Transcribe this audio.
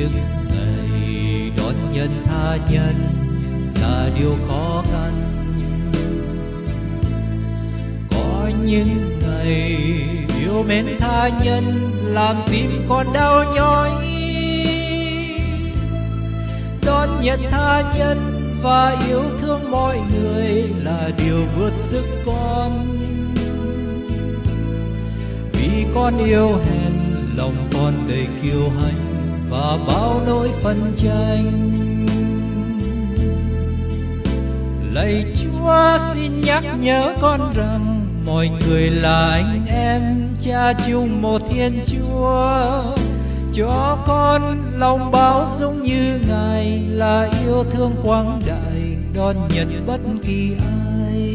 những ngày đón nhận tha nhân là điều khó khăn. Có những ngày yêu mến tha nhân làm tim con đau nhói. Đón nhận tha nhân và yêu thương mọi người là điều vượt sức con. Vì con yêu hèn, lòng con đầy kiêu hãnh và bao nỗi phân tranh. Lạy Chúa xin nhắc nhớ con rằng mọi người là anh em, cha chung một Thiên Chúa. Cho con lòng bao dung như Ngài là yêu thương quang đại, đón nhận bất kỳ ai.